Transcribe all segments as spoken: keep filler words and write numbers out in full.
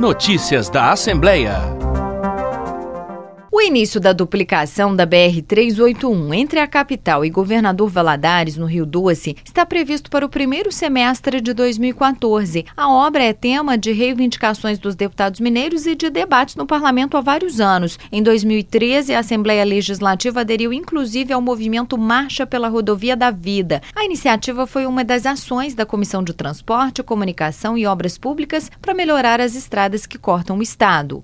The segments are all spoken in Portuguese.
Notícias da Assembleia. O início da duplicação da B R trezentos e oitenta e um entre a capital e Governador Valadares, no Rio Doce, está previsto para o primeiro semestre de dois mil e quatorze. A obra é tema de reivindicações dos deputados mineiros e de debates no parlamento há vários anos. Em dois mil e treze, a Assembleia Legislativa aderiu inclusive ao movimento Marcha pela Rodovia da Vida. A iniciativa foi uma das ações da Comissão de Transporte, Comunicação e Obras Públicas para melhorar as estradas que cortam o estado.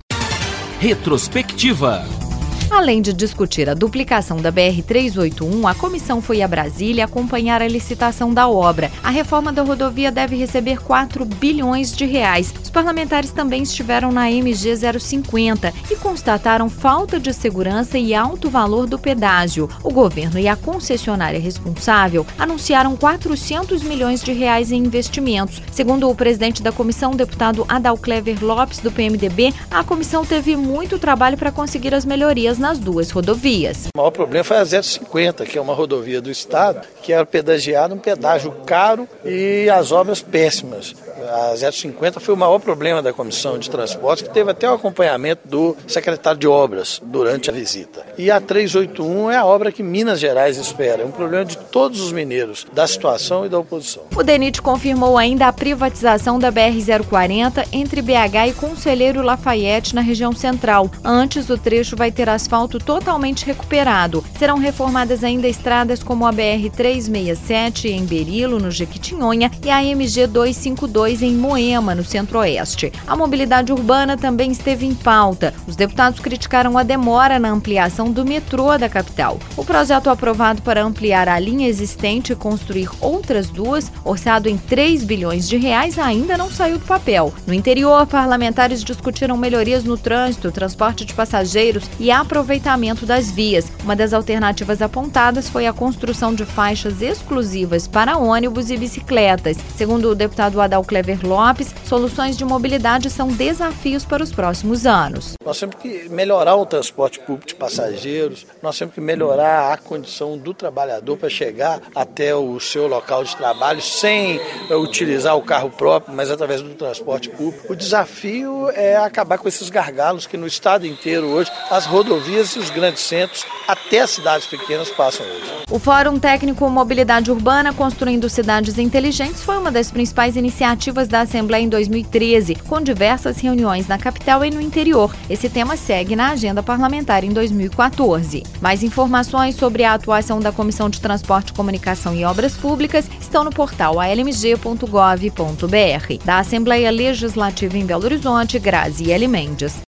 Retrospectiva. Além de discutir a duplicação da B R trezentos e oitenta e um, a comissão foi a Brasília acompanhar a licitação da obra. A reforma da rodovia deve receber quatro bilhões de reais. Os parlamentares também estiveram na M G zero cinquenta e constataram falta de segurança e alto valor do pedágio. O governo e a concessionária responsável anunciaram quatrocentos milhões de reais em investimentos. Segundo o presidente da comissão, deputado Adalclever Lopes, do P M D B, a comissão teve muito trabalho para conseguir as melhorias nas duas rodovias. O maior problema foi a zero cinquenta, que é uma rodovia do estado, que era pedagiada, um pedágio caro e as obras péssimas. A zero cinquenta foi o maior problema da Comissão de Transportes, que teve até o acompanhamento do secretário de Obras durante a visita. E a trezentos e oitenta e um é a obra que Minas Gerais espera. É um problema de todos os mineiros, da situação e da oposição. O DENIT confirmou ainda a privatização da B R zero quarenta entre B H e Conselheiro Lafayette, na região central. Antes, o trecho vai ter asfalto totalmente recuperado. Serão reformadas ainda estradas como a B R trezentos e sessenta e sete em Berilo, no Jequitinhonha, e a M G duzentos e cinquenta e dois em Moema, no Centro-Oeste. A mobilidade urbana também esteve em pauta. Os deputados criticaram a demora na ampliação do metrô da capital. O projeto aprovado para ampliar a linha existente e construir outras duas, orçado em três bilhões de reais, ainda não saiu do papel. No interior, parlamentares discutiram melhorias no trânsito, transporte de passageiros e aproveitamento das vias. Uma das alternativas apontadas foi a construção de faixas exclusivas para ônibus e bicicletas. Segundo o deputado Adalclever Lopes, soluções de mobilidade são desafios para os próximos anos. Nós temos que melhorar o transporte público de passageiros, nós temos que melhorar a condição do trabalhador para chegar até o seu local de trabalho sem utilizar o carro próprio, mas através do transporte público. O desafio é acabar com esses gargalos que no estado inteiro hoje as rodovias e os grandes centros, até as cidades pequenas, passam hoje. O Fórum Técnico Mobilidade Urbana Construindo Cidades Inteligentes foi uma das principais iniciativas da Assembleia em dois mil e treze, com diversas reuniões na capital e no interior. Esse tema segue na agenda parlamentar em dois mil e quatorze. Mais informações sobre a atuação da Comissão de Transporte, Comunicação e Obras Públicas estão no portal a l m g ponto gov ponto b r. Da Assembleia Legislativa em Belo Horizonte, Graziele Mendes.